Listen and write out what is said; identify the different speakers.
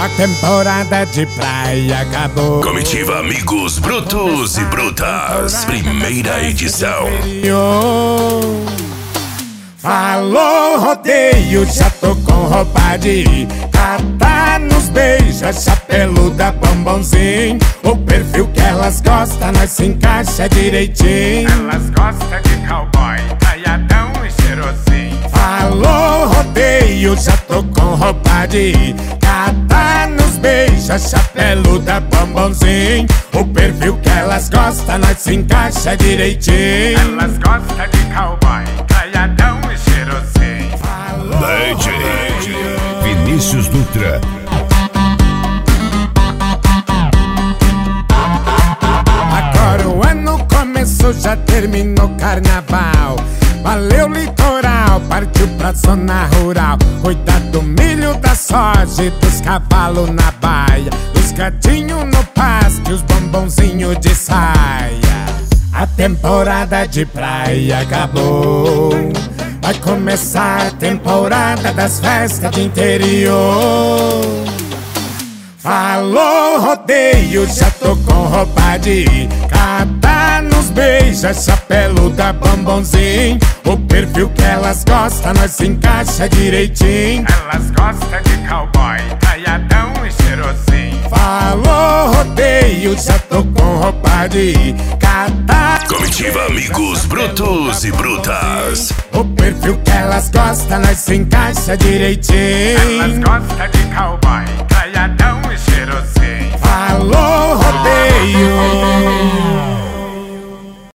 Speaker 1: A temporada de praia acabou.
Speaker 2: Comitiva Amigos Brutos e Brutas, primeira edição.
Speaker 1: Falou rodeio, já tô com roupa de ir. Catar nos beijos, chapeluda, bombonzinho. O perfil que elas gostam, nós se encaixa direitinho.
Speaker 3: Elas gostam de cowboy, caiadão e cheirosinho.
Speaker 1: Falou rodeio, já tô com roupa de ir. Catar nos beijos, chapeluda, bombonzinho. O perfil que elas gostam, nós se encaixa direitinho.
Speaker 3: Elas gostam de cowboy, caiadão e cheirosinho.
Speaker 2: DJ Vinícius Dutra.
Speaker 1: Agora o ano começou, já terminou carnaval. Valeu litoral, partiu pra zona rural. Cuidar do milho, da soja e dos cavalos na baia. Os gatinhos no pasto e os bombonzinhos de saia. A temporada de praia acabou. Vai começar a temporada das festas de interior. Falou rodeio, já tô com roupa de ir. Catar nos beijos, chapeluda, bombonzinho. O perfil que elas gostam, nós se encaixa direitinho.
Speaker 3: Elas gostam de cowboy, caiadão e cheirosinho.
Speaker 1: Falou rodeio, já tô com roupa de ir. Catar
Speaker 2: Comitiva Amigos Brutos e Brutas.
Speaker 1: o perfil que elas gostam, nós se encaixa direitinho.
Speaker 3: Elas gostam de cowboy, caiadão e cheirosinho.
Speaker 1: Falou rodeio.